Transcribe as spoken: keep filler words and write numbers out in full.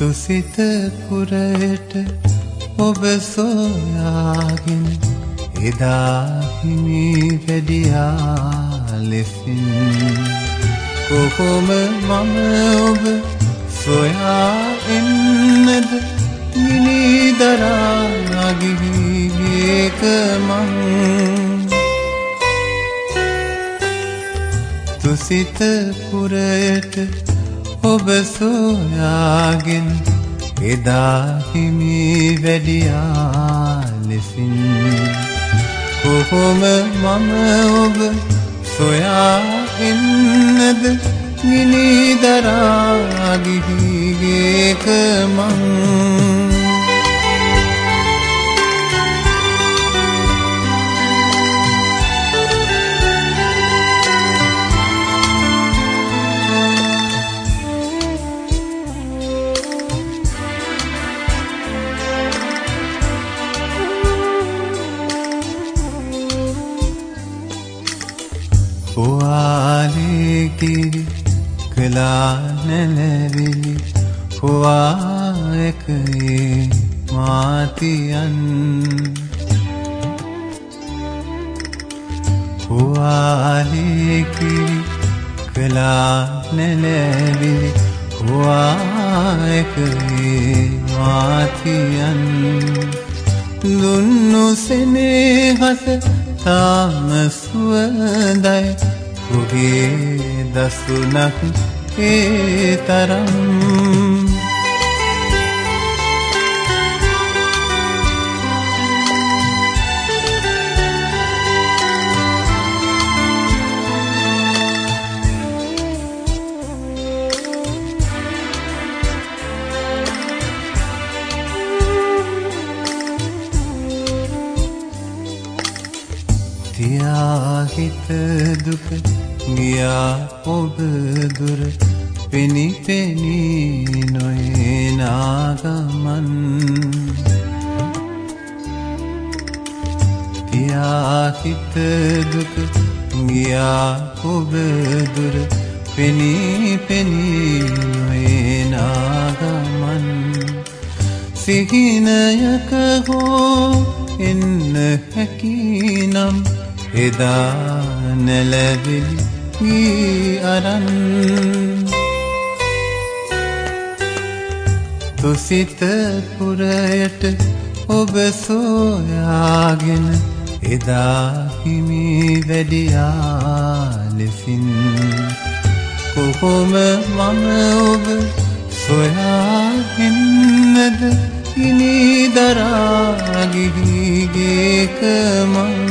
තුසිත පුරයට ඔබ සොයාගෙන එදා හිමි වැඩියා ලෙසින් කොහොම මම ඔබ සොයා එන්නද නිනිදරා ගිහිගේක මං තුසිත පුරයට ඔබ සොයාගෙන එදා හිමි වැඩියා ලෙසින් කොහොම මම ඔබ සොයා එන්නද නිනිදරා ගිහිගේක මං හොවාලේකිරි කලා නැලවිලි හොවා එකේ මාතියන් හොවාලේකිරි කලා නැලවිලි හොවා එකේ මාතියන් දුන්නු සෙනෙහස තාම සුවඳයි කුගේ දසුනක් ඒ තරම් තියා හිත දුක ගියා ඔබ දුර පෙනි පෙනි නොයනා ගමන් තියා හිත දුක ගියා ඔබ දුර පෙනි පෙනි නොයනා ගමන් සිහිනයක හෝ එන්න හැකිනම් එදා නැලවිලි වී අරන් තුසිත පුරයට ඔබ සොයාගෙන එදා හිමි වැඩියා ලෙසින් කොහොම මම ඔබ සොයා එන්නද නිනිදරා ගිහිගේක මං